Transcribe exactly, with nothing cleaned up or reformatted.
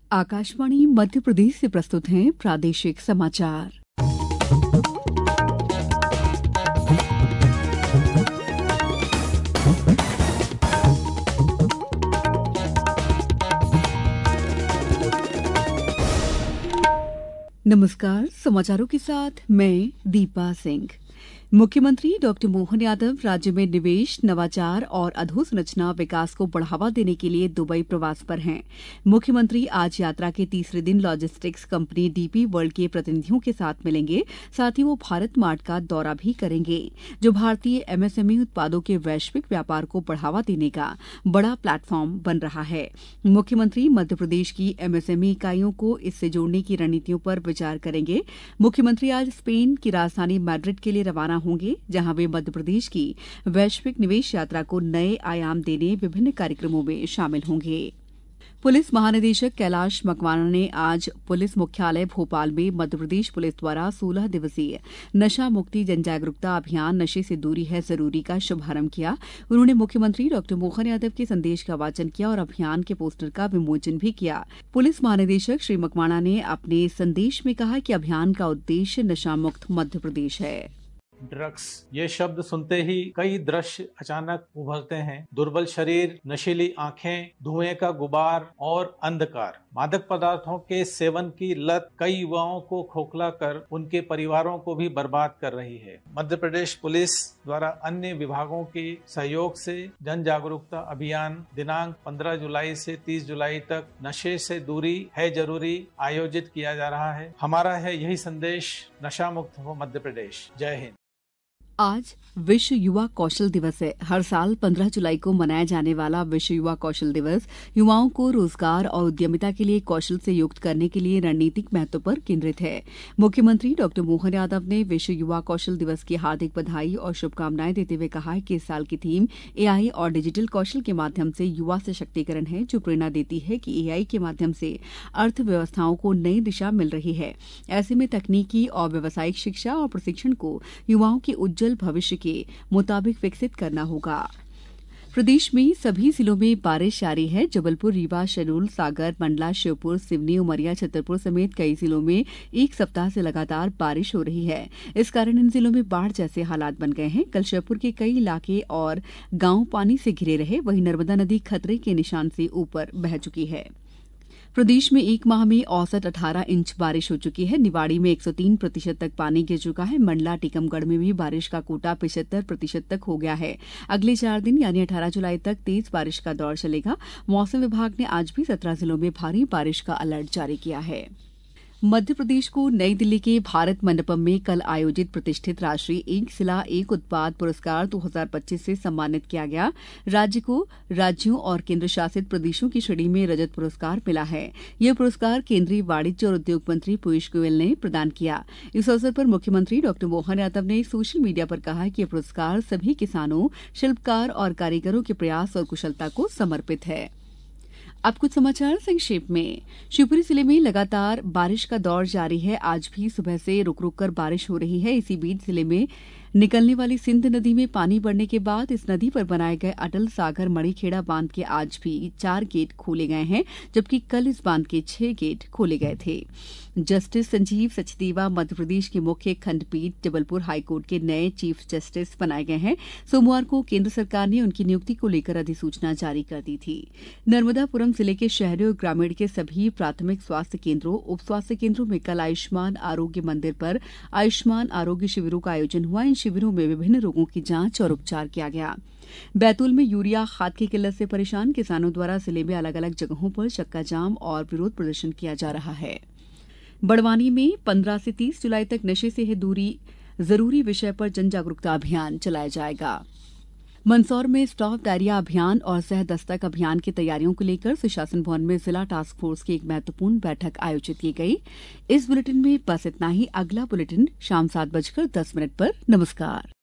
आकाशवाणी मध्य प्रदेश से प्रस्तुत हैं प्रादेशिक समाचार। नमस्कार, समाचारों के साथ मैं दीपा सिंह। मुख्यमंत्री डॉक्टर मोहन यादव राज्य में निवेश, नवाचार और अधोसंरचना विकास को बढ़ावा देने के लिए दुबई प्रवास पर हैं। मुख्यमंत्री आज यात्रा के तीसरे दिन लॉजिस्टिक्स कंपनी डीपी वर्ल्ड के प्रतिनिधियों के साथ मिलेंगे। साथ ही वो भारत मार्ट का दौरा भी करेंगे, जो भारतीय एमएसएमई उत्पादों के वैश्विक व्यापार को बढ़ावा देने का बड़ा प्लेटफॉर्म बन रहा है। मुख्यमंत्री मध्य प्रदेश की एमएसएमई इकाइयों को इससे जोड़ने की रणनीतियों पर विचार करेंगे। मुख्यमंत्री आज स्पेन की राजधानी मैड्रिड के लिए रवाना होंगे, जहां वे मध्य प्रदेश की वैश्विक निवेश यात्रा को नए आयाम देने विभिन्न कार्यक्रमों में शामिल होंगे। पुलिस महानिदेशक कैलाश मकवाना ने आज पुलिस मुख्यालय भोपाल में मध्यप्रदेश पुलिस द्वारा सोलह दिवसीय नशा मुक्ति जनजागरूकता अभियान नशे से दूरी है जरूरी का शुभारंभ किया। उन्होंने मुख्यमंत्री डॉक्टर मोहन यादव के संदेश का वाचन किया और अभियान के पोस्टर का विमोचन भी किया। पुलिस महानिदेशक श्री मकवाना ने अपने संदेश में कहा कि अभियान का उद्देश्य नशा मुक्त मध्य प्रदेश है। ड्रग्स, ये शब्द सुनते ही कई दृश्य अचानक उभरते हैं। दुर्बल शरीर, नशीली आंखें, धुएं का गुबार और अंधकार। मादक पदार्थों के सेवन की लत कई युवाओं को खोखला कर उनके परिवारों को भी बर्बाद कर रही है। मध्य प्रदेश पुलिस द्वारा अन्य विभागों के सहयोग से जन जागरूकता अभियान दिनांक पंद्रह जुलाई से तीस जुलाई तक नशे से दूरी है जरूरी आयोजित किया जा रहा है। हमारा है यही संदेश, नशा मुक्त हो मध्य प्रदेश। जय हिंद। आज विश्व युवा कौशल दिवस है। हर साल पंद्रह जुलाई को मनाया जाने वाला विश्व युवा कौशल दिवस युवाओं को रोजगार और उद्यमिता के लिए कौशल से युक्त करने के लिए रणनीतिक महत्व पर केंद्रित है। मुख्यमंत्री डॉक्टर मोहन यादव ने विश्व युवा कौशल दिवस की हार्दिक बधाई और शुभकामनाएं देते हुए कहा है कि इस साल की थीम एआई और डिजिटल कौशल के माध्यम से युवा सशक्तिकरण है, जो प्रेरणा देती है कि एआई के माध्यम से अर्थव्यवस्थाओं को नई दिशा मिल रही है। ऐसे में तकनीकी और व्यावसायिक शिक्षा और प्रशिक्षण को युवाओं के उज्जवल भविष्य के मुताबिक विकसित करना होगा। प्रदेश में सभी जिलों में बारिश जारी है। जबलपुर, रीवा, शहडोल, सागर, मंडला, श्योपुर, सिवनी, उमरिया, छतरपुर समेत कई जिलों में एक सप्ताह से लगातार बारिश हो रही है। इस कारण इन जिलों में बाढ़ जैसे हालात बन गए हैं। कल श्योपुर के कई इलाके और गांव पानी से घिरे रहे। वहीं नर्मदा नदी खतरे के निशान से ऊपर बह चुकी है। प्रदेश में एक माह में औसत अठारह इंच बारिश हो चुकी है। निवाड़ी में एक सौ तीन प्रतिशत तक पानी गिर चुका है। मंडला, टीकमगढ़ में भी बारिश का कोटा पचहत्तर प्रतिशत तक हो गया है। अगले चार दिन यानी अठारह जुलाई तक तेज बारिश का दौर चलेगा। मौसम विभाग ने आज भी सत्रह जिलों में भारी बारिश का अलर्ट जारी किया है। मध्य प्रदेश को नई दिल्ली के भारत मंडपम में कल आयोजित प्रतिष्ठित राष्ट्रीय एक जिला एक उत्पाद पुरस्कार दो हज़ार पच्चीस से सम्मानित किया गया। राज्य को राज्यों और केंद्र शासित प्रदेशों की श्रेणी में रजत पुरस्कार मिला है। यह पुरस्कार केंद्रीय वाणिज्य और उद्योग मंत्री पीयूष गोयल ने प्रदान किया। इस अवसर पर मुख्यमंत्री डॉक्टर मोहन यादव ने सोशल मीडिया पर कहा कि यह पुरस्कार सभी किसानों, शिल्पकार और कारीगरों के प्रयास और कुशलता को समर्पित है। अब कुछ समाचार संक्षेप में। शिवपुरी जिले में लगातार बारिश का दौर जारी है। आज भी सुबह से रुक रुक कर बारिश हो रही है। इसी बीच जिले में निकलने वाली सिंध नदी में पानी बढ़ने के बाद इस नदी पर बनाए गए अटल सागर मणिखेड़ा बांध के आज भी चार गेट खोले गए हैं, जबकि कल इस बांध के छह गेट खोले गए थे। जस्टिस संजीव सचदेवा मध्य प्रदेश की मुख्य खंडपीठ जबलपुर हाईकोर्ट के नए चीफ जस्टिस बनाए गए हैं। सोमवार को केंद्र सरकार ने उनकी नियुक्ति को लेकर अधिसूचना जारी कर दी थी। नर्मदापुरम जिले के शहरी और ग्रामीण के सभी प्राथमिक स्वास्थ्य केंद्रों, उप स्वास्थ्य केंद्रों में कल आयुष्मान आरोग्य मंदिर पर आयुष्मान आरोग्य शिविरों का आयोजन हुआ। इन शिविरों में विभिन्न रोगों की जांच और उपचार किया गया। बैतूल में यूरिया खाद की किल्लत से परेशान किसानों द्वारा जिले में अलग अलग जगहों पर चक्का जाम और विरोध प्रदर्शन किया जा रहा है। बड़वानी में पंद्रह से तीस जुलाई तक नशे से है दूरी जरूरी विषय पर जन जागरूकता अभियान चलाया जाएगा। मंदसौर में स्टॉप डायरिया अभियान और सह दस्तक अभियान की तैयारियों को लेकर सुशासन भवन में जिला टास्क फोर्स की एक महत्वपूर्ण बैठक आयोजित की गई। इस बुलेटिन में बस इतना ही। अगला बुलेटिन शाम सात बजकर दस मिनट पर। नमस्कार।